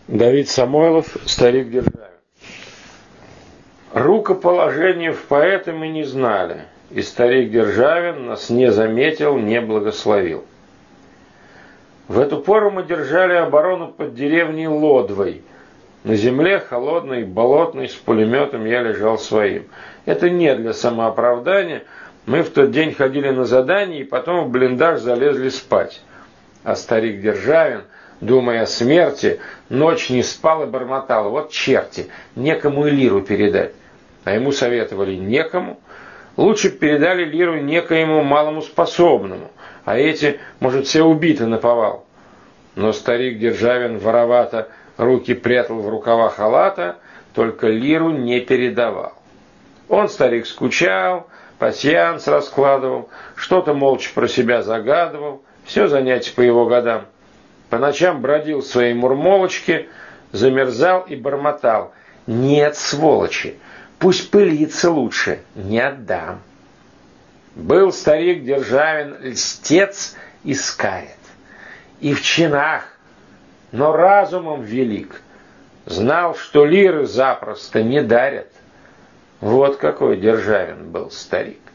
Давид Самойлов, старик Державин. Рукоположения в поэты мы не знали, и старик Державин нас не заметил, не благословил. В эту пору мы держали оборону под деревней Лодвой. На земле холодной, болотной, с пулеметом я лежал своим. Это не для самооправдания. Мы в тот день ходили на задание и потом в блиндаж залезли спать. А старик Державин, думая о смерти, ночь не спал и бормотал: вот черти, некому и лиру передать. А ему советовали: некому. Лучше бы передали лиру некоему малому способному, а эти, может, все убиты наповал. Но старик Державин воровато руки прятал в рукава халата, только лиру не передавал. Он, старик, скучал, пасьянс раскладывал, что-то молча про себя загадывал, все занятие по его годам. По ночам бродил в своей мурмолочке, замерзал и бормотал: нет, сволочи, пусть пылится лучше, не отдам. Был старик Державин льстец и скарид, и в чинах, но разумом велик. Знал, что лиры запросто не дарят. Вот какой Державин был старик.